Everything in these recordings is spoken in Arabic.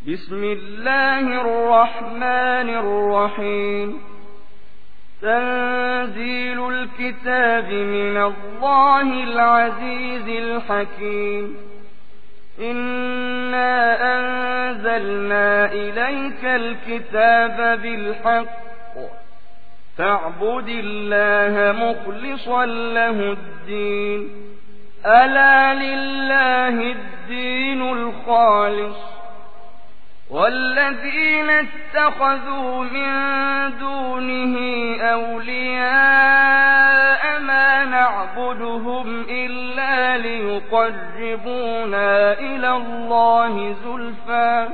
بسم الله الرحمن الرحيم. تنزيل الكتاب من الله العزيز الحكيم. إنا أنزلنا إليك الكتاب بالحق فاعبد الله مخلصا له الدين. ألا لله الدين الخالص والذين اتخذوا من دونه أولياء ما نعبدهم إلا ليقربونا إلى الله زلفى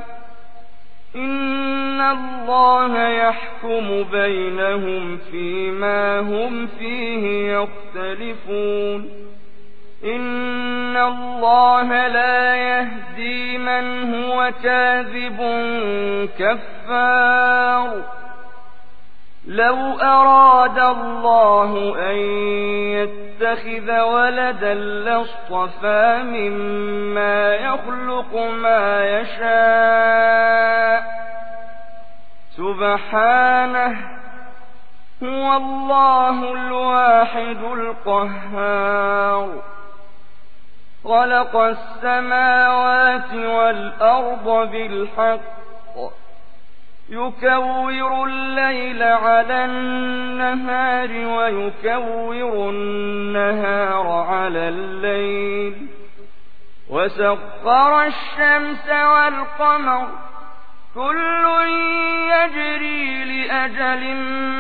إن الله يحكم بينهم فيما هم فيه يختلفون. إن الله لا يهدي من هو كاذب كفار. لو أراد الله أن يتخذ ولدا لاصطفى مما يخلق ما يشاء سبحانه هو الله الواحد القهار. خلق السماوات والأرض بالحق يكور الليل على النهار ويكور النهار على الليل وسخر الشمس والقمر كل يجري لأجل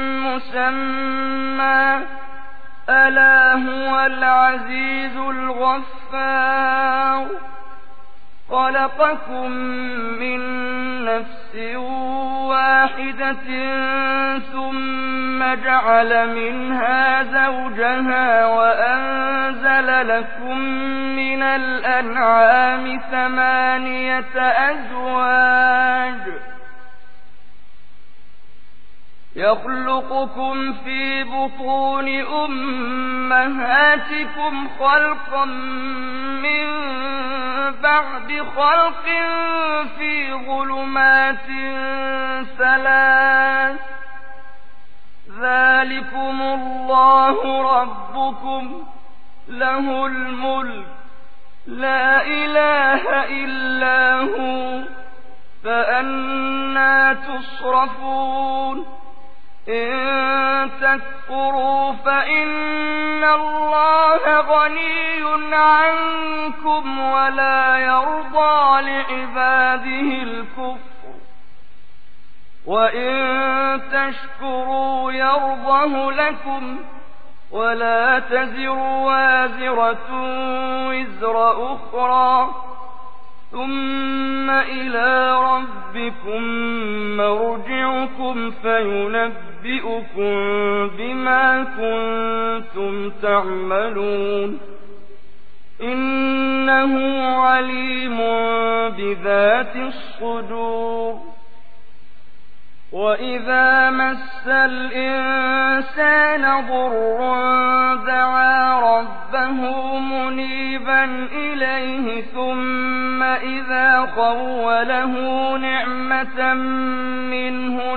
مسمى ألا هو العزيز الغفار. خلقكم من نفس واحدة ثم جعل منها زوجها وأنزل لكم من الأنعام 8 أزواج يخلقكم في بطون أمهاتكم خلقا من بعد خلق في ظلمات 3 ذلكم الله ربكم له الملك لا إله إلا هو فأنى تصرفون. إن تكفروا فإن الله غني عنكم ولا يرضى لعباده الكفر وإن تشكروا يرضه لكم ولا تزر وازرة وزر أخرى ثم إلى ربكم مرجعكم فينبئكم بما كنتم تعملون. إنه عليم بذات الصدور. وإذا مس الإنسان ضر دعا ربه منيبا إليه ثم إذا خوله نعمة منه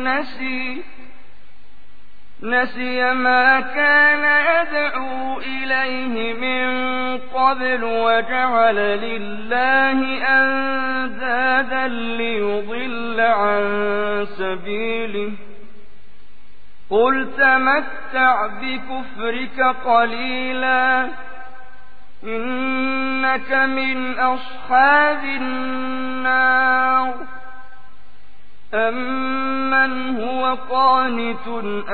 نسي ما كان يدعو إليه من قبل وجعل لله أندادا ليضل عن سبيله. قل تمتع بكفرك قليلا إنك من أصحاب النار. أمن هو قانت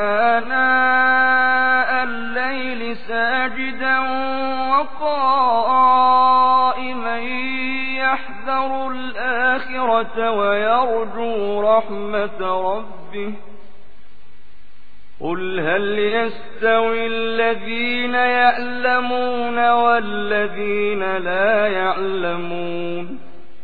آناء الليل ساجدا وقائما يحذر الآخرة ويرجو رحمة ربه. قل هل يستوي الذين يعلمون والذين لا يعلمون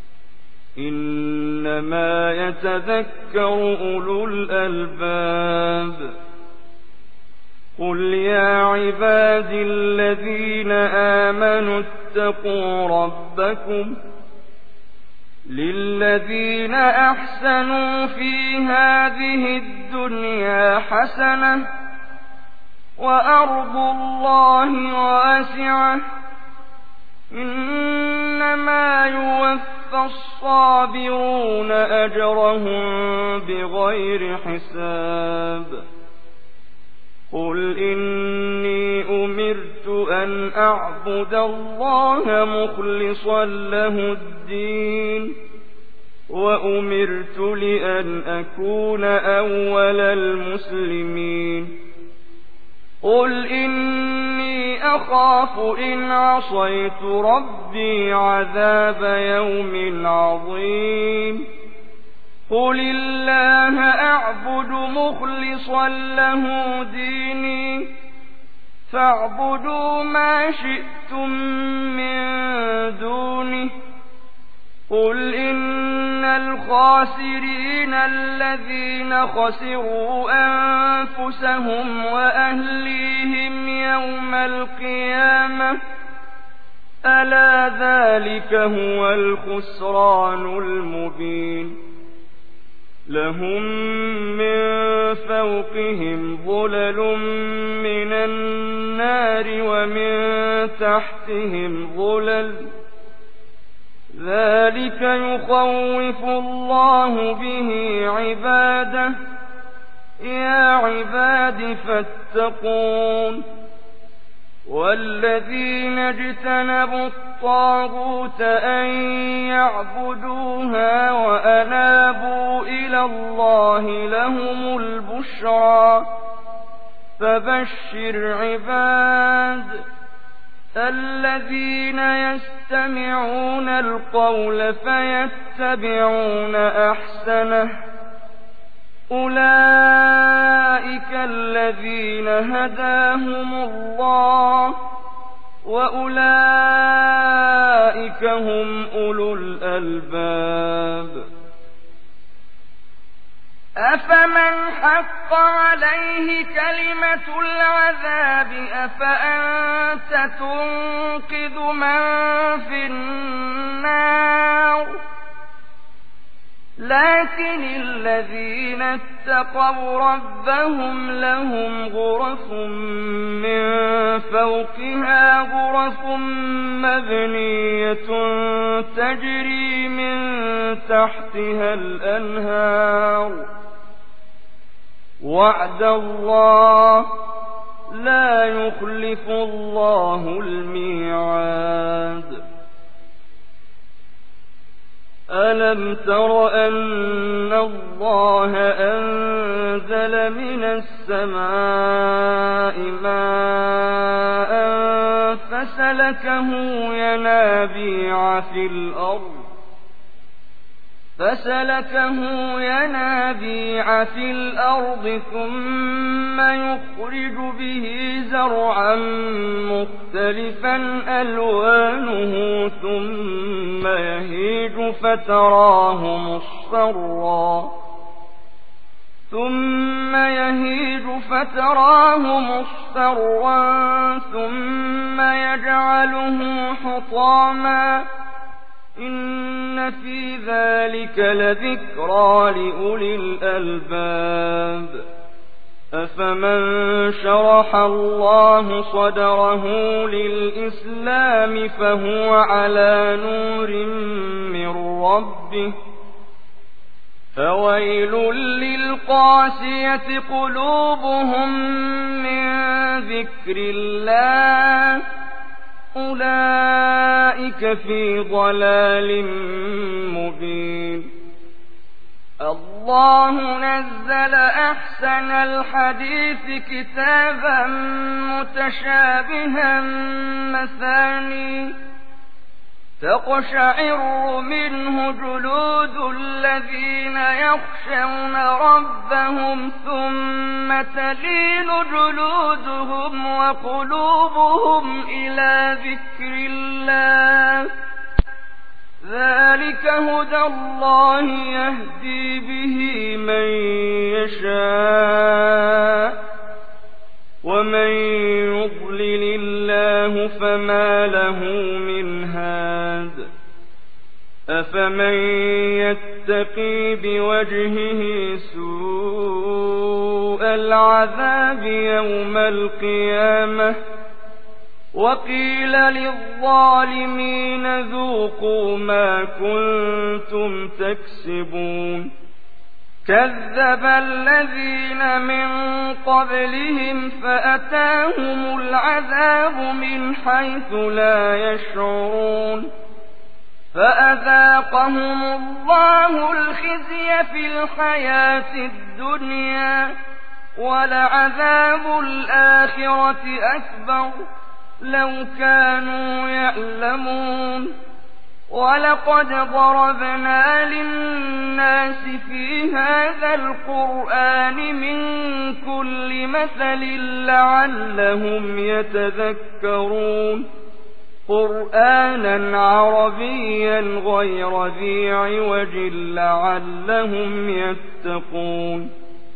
إنما يتذكر أولو الألباب. قل يا عبادي الذين آمنوا اتقوا ربكم للذين أحسنوا في هذه الدنيا حسنة وأرض الله واسعة إنما يوفى الصابرون أجرهم بغير حساب قل إني أمرت أن أعبد الله مخلصا له الدين وأمرت لأن أكون أول المسلمين قل إني أخاف إن عصيت ربي عذاب يوم عظيم قل الله أعبد مخلصا له ديني فاعبدوا ما شئتم من دونه قل إن الخاسرين الذين خسروا أنفسهم وأهليهم يوم القيامة ألا ذلك هو الخسران المبين لهم من فوقهم ظلل من النار ومن تحتهم ظلل ذلك يخوف الله به عباده يا عباد فاتقون والذين اجتنبوا الطاغوت أن يعبدوها وأنابوا إلى الله لهم البشرى فبشر عباد الذين يستمعون القول فيتبعون أحسنه أولئك الذين هداهم الله وأولئك هم أولو الألباب أفمن حق عليه كلمة العذاب أفأنت تنقذ من في النار لكن الذين اتقوا ربهم لهم غرف من فوقها غرف مبنية تجري من تحتها الأنهار وعد الله لا يخلف الله الميعاد ألم تر أن الله أنزل من السماء ماء فسلكه ينابيع في الأرض ثم يخرج به زرعا مختلفا ألوانه ثم يهيج فتراه مصفرا ثم يجعله حطاما إن في ذلك لذكرى لأولي الألباب أفمن شرح الله صدره للإسلام فهو على نور من ربه فويل للقاسية قلوبهم من ذكر الله أولئك في ضلال مبين الله نزل أحسن الحديث كتابا متشابها مثاني تقشعر منه جلود الذين يخشون ربهم ثم تلين جلودهم وقلوبهم إلى ذكر الله ذلك هدى الله يهدي به من يشاء ومن يضلل الله فما له من هاد أفمن يتقي بوجهه سوء العذاب يوم القيامة وقيل للظالمين ذوقوا ما كنتم تكسبون كذب الذين من قبلهم فأتاهم العذاب من حيث لا يشعرون فأذاقهم الله الخزي في الحياة الدنيا ولعذاب الآخرة أكبر لو كانوا يعلمون ولقد ضربنا للناس في هذا القرآن من كل مثل لعلهم يتذكرون قرآنا عربيا غير ذي عوج لعلهم يتقون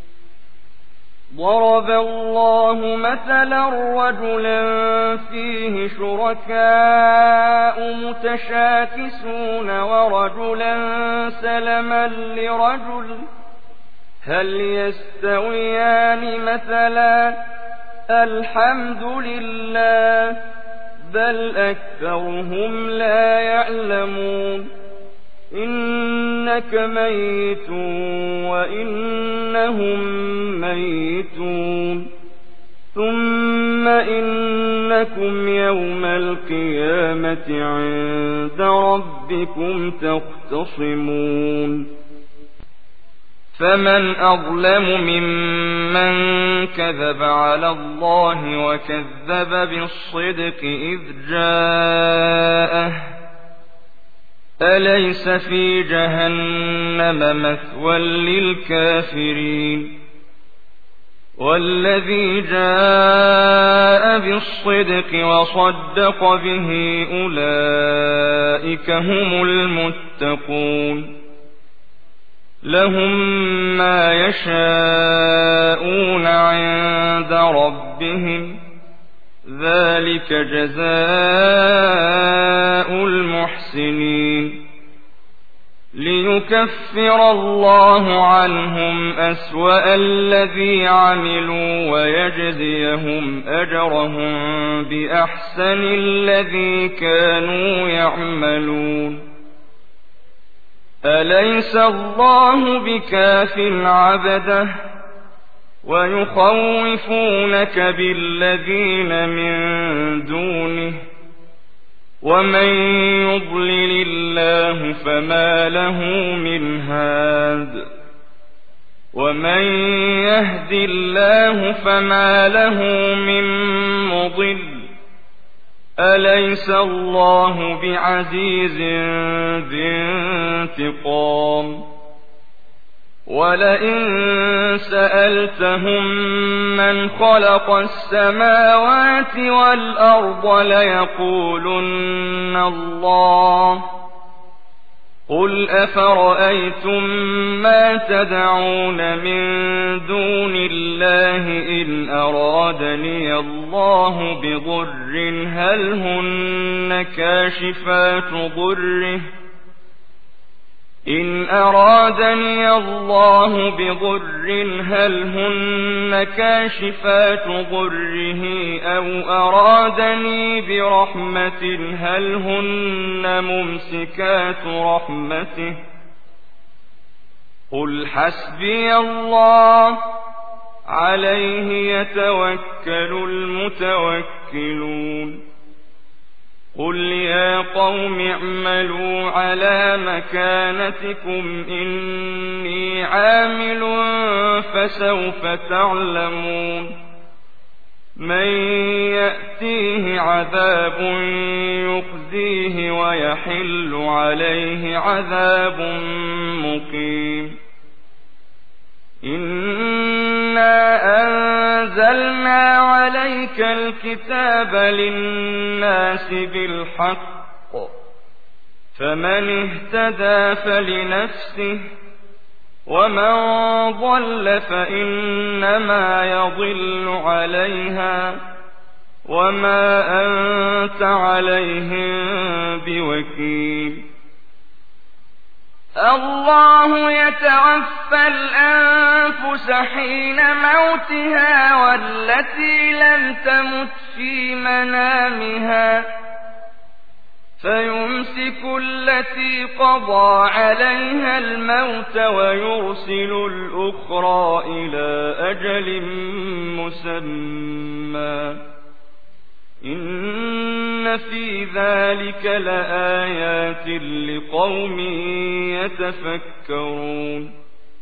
ضرب الله مثلا رجلا فيه شركاء متشاكسون ورجلا سلما لرجل هل يستويان مثلا الحمد لله بل أكثرهم لا يعلمون إنك ميت وإنهم ميتون ثم إنكم يوم القيامة عند ربكم تختصمون فمن أظلم ممن كذب على الله وكذب بالصدق إذ جاءه أليس في جهنم مثوى للكافرين والذي جاء بالصدق وصدق به أولئك هم المتقون لهم ما يشاءون عند ربهم ذلك جزاء المحسنين ليكفر الله عنهم أسوأ الذي عملوا ويجزيهم أجرهم بأحسن الذي كانوا يعملون أليس الله بكاف عبده ويخوفونك بالذين من دونه ومن يضلل الله فما له من هاد ومن يهد الله فما له من مضل أليس الله بعزيز ذي انتقام ولئن سألتهم من خلق السماوات والأرض ليقولن الله قل أفرأيتم ما تدعون من دون الله إن أرادني الله بضر هل هن كاشفات ضره إن أرادني الله بضر هل هن كاشفات ضره أو أرادني برحمة هل هن ممسكات رحمته قل حسبي الله عليه يتوكل المتوكلون قل يا قوم اعملوا على مكانتكم إني عامل فسوف تعلمون من يأتيه عذاب يخزيه ويحل عليه عذاب مقيم إنا أنزلنا عليك الكتاب للناس بالحق فمن اهتدى فلنفسه ومن ضل فإنما يضل عليها وما أنت عليهم بوكيل الله يتوفى الأنفس حين موتها والتي لم تمت في منامها فيمسك التي قضى عليها الموت ويرسل الأخرى إلى أجل مسمى إن في ذلك لآيات لقوم يتفكرون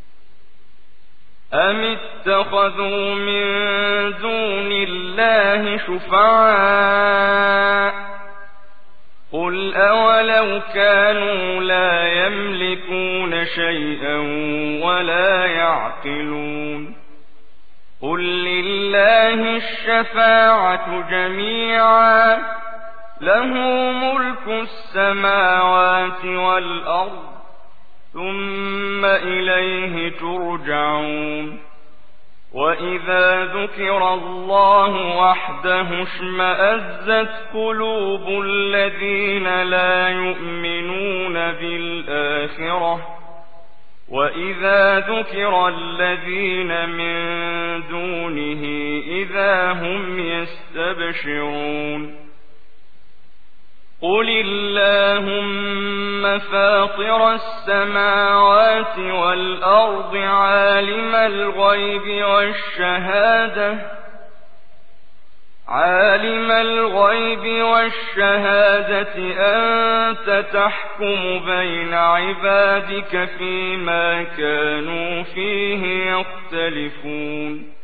أم اتخذوا من دون الله شفعاء قل أولو كانوا لا يملكون شيئا ولا يعقلون قل لله الشفاعة جميعا له ملك السماوات والأرض ثم إليه ترجعون وإذا ذكر الله وحده اشمأزت قلوب الذين لا يؤمنون بالآخرة وإذا ذكر الذين من دونه إذا هم يستبشرون قل اللهم فاطر السماوات والأرض عالم الغيب والشهادة أنت تحكم بين عبادك فيما كانوا فيه يختلفون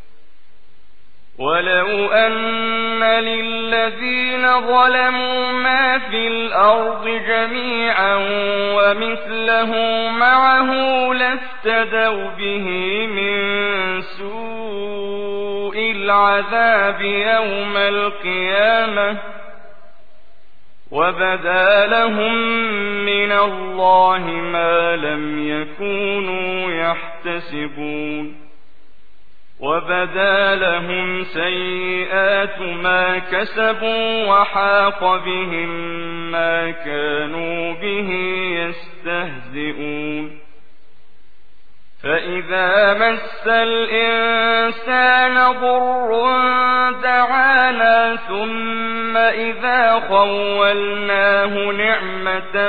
ولو أن للذين ظلموا ما في الأرض جميعا ومثله معه لافتدوا به من سوء العذاب يوم القيامة وبدا لهم من الله ما لم يكونوا يحتسبون وبدا لهم سيئات ما كسبوا وحاق بهم ما كانوا به يستهزئون فإذا مس الإنسان ضر دعانا ثم إذا خولناه نعمة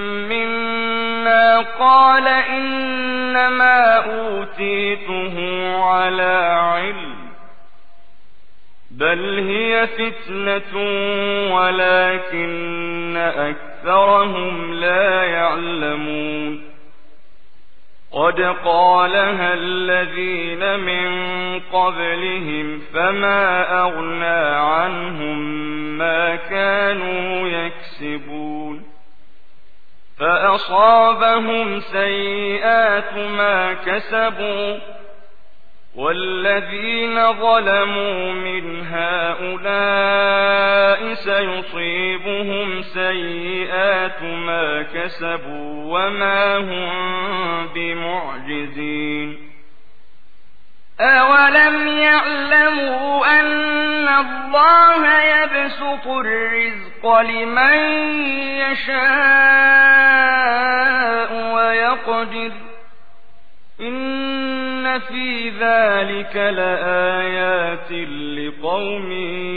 منا قال إنما أوتيته على علم بل هي فتنة ولكن أكثرهم لا يعلمون قد قالها الذين من قبلهم فما أغنى عنهم ما كانوا يكسبون فأصابهم سيئات ما كسبوا والذين ظلموا من هؤلاء سيصيبهم سيئات ما كسبوا وما هم بمعجزين أولم يعلموا أن الله يبسط الرزق لمن يشاء ويقدر إن في ذلك لآيات لقوم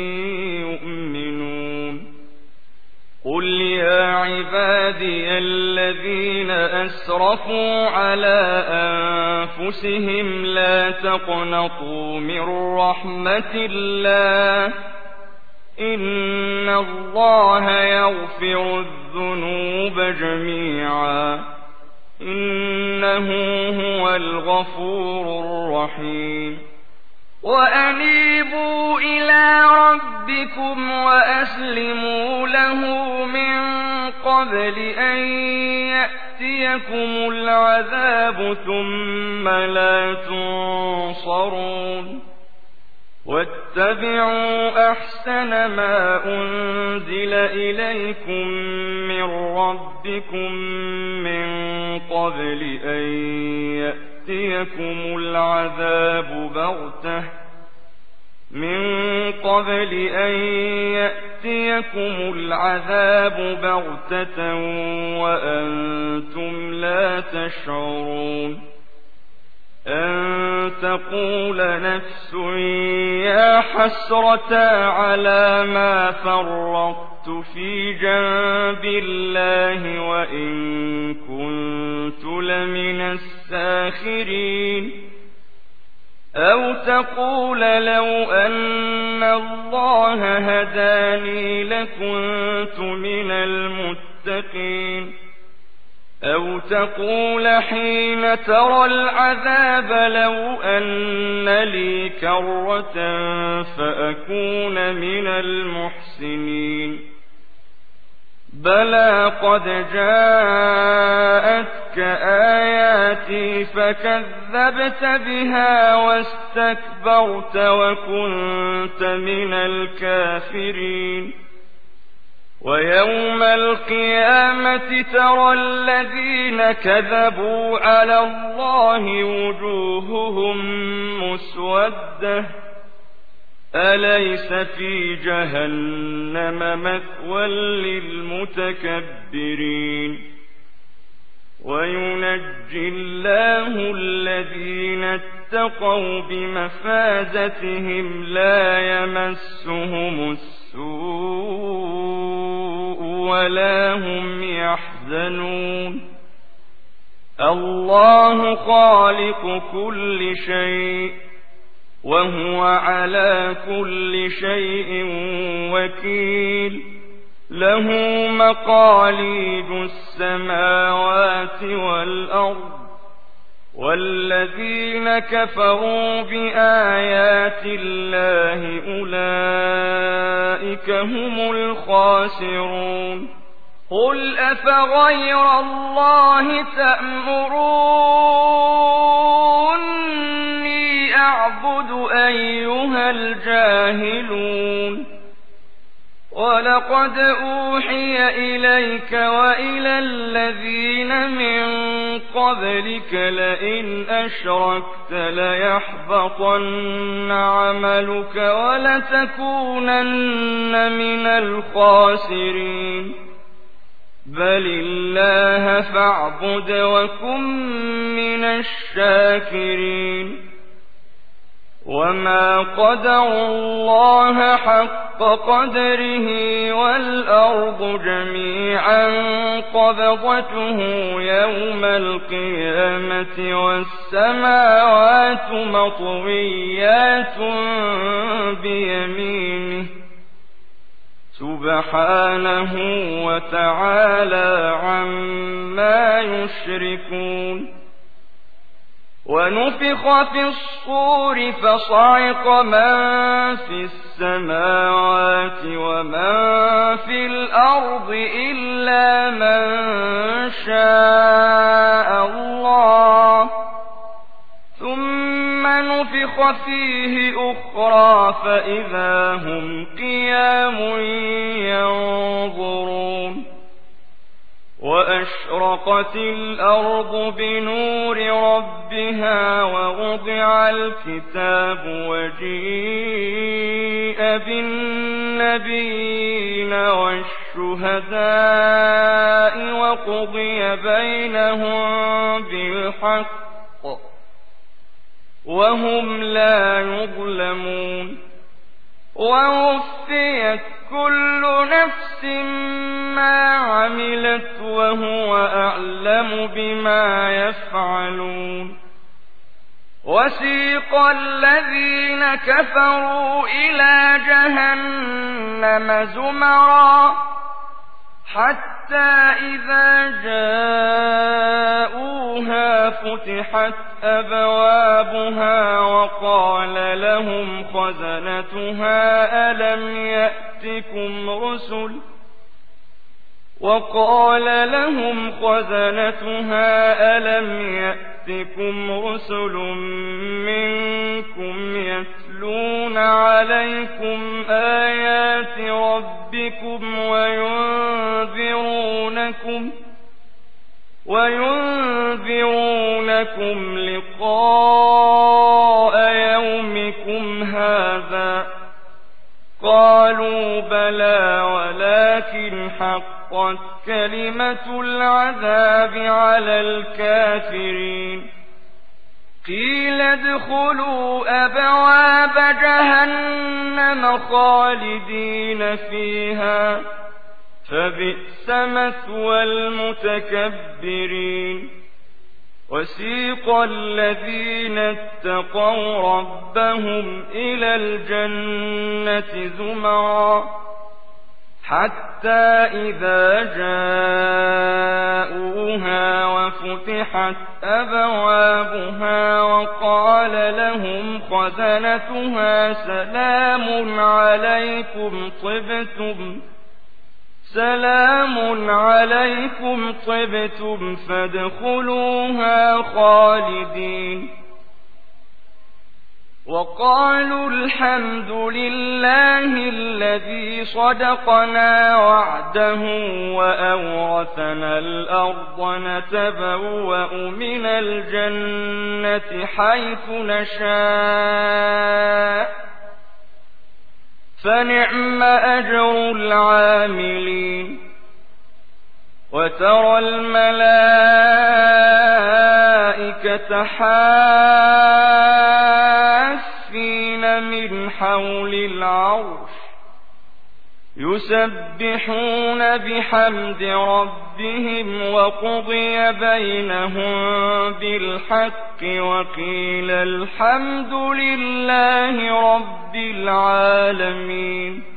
يؤمنون قل يا عبادي الذين أسرفوا على أنفسهم لا تقنطوا من رحمة الله إن الله يغفر الذنوب جميعا إنه هو الغفور الرحيم وأنيبوا إلى ربكم وأسلموا له من قبل أن يأتيكم العذاب ثم لا تنصرون واتبعوا أحسن ما أنزل إليكم من ربكم من قبل أن يأتيكم العذاب بغتة يأتيكم العذاب بغتة وأنتم لا تشعرون أن تقول نفس يا حسرة على ما فرطت في جنب الله وإن كنت لمن الساخرين أو تقول لو أن الله هداني لكنت من المتقين أو تقول حين ترى العذاب لو أن لي كرة فأكون من المحسنين بلى قد جاءتك آياتي فكذبت بها واستكبرت وكنت من الكافرين ويوم القيامة ترى الذين كذبوا على الله وجوههم مسودة أليس في جهنم مثوى للمتكبرين وينجي الله الذين اتقوا بمفازتهم لا يمسهم السوء ولا هم يحزنون الله خالق كل شيء وهو على كل شيء وكيل له مقاليد السماوات والأرض والذين كفروا بآيات الله أولئك هم الخاسرون قل أفغير الله تأمروني أعبد أيها الجاهلون ولقد أوحي إليك وإلى الذين من قبلك لئن أشركت ليحبطن عملك ولتكونن من الخاسرين بل الله فاعبد وكن من الشاكرين وما قدروا الله حق قدره والأرض جميعا قبضته يوم القيامة والسماوات مطويات بيمينه سبحانه وتعالى عما يشركون ونفخ في الصور فصعق من في السماوات ومن في الأرض إلا من شاء الله ثم نفخ فيه أخرى فإذا هم قيام ينظرون وأشرقت الأرض بنور ربها ووضع الكتاب وجيء بالنبيين والشهداء وقضي بينهم بالحق وهم لا يظلمون ووفيت كل نفس ما عملت وهو أعلم بما يفعلون وسيق الذين كفروا إلى جهنم زمرا حتى إذا جاءوها فتحت أبوابها وقال لهم خزنتها ألم يأتكم رسل منكم يتلون عليكم آيات ربكم وينذرونكم لقاء يومكم هذا قالوا قالوا بلى ولكن حقت كلمة العذاب على الكافرين قيل ادخلوا أبواب جهنم خالدين فيها فبئس مثوى المتكبرين وسيق الذين اتقوا ربهم إلى الجنة زمرا حتى إذا جاءوها وفتحت أبوابها وقال لهم خزنتها سلام عليكم طبتم فادخلوها خالدين وقالوا الحمد لله الذي صدقنا وعده وأورثنا الأرض نتبوأ من الجنة حيث نشاء فنعم أجر العاملين وترى الملائكة حافين من حول العرش يسبحون بحمد ربهم وقضي بينهم بالحق وقيل الحمد لله رب العالمين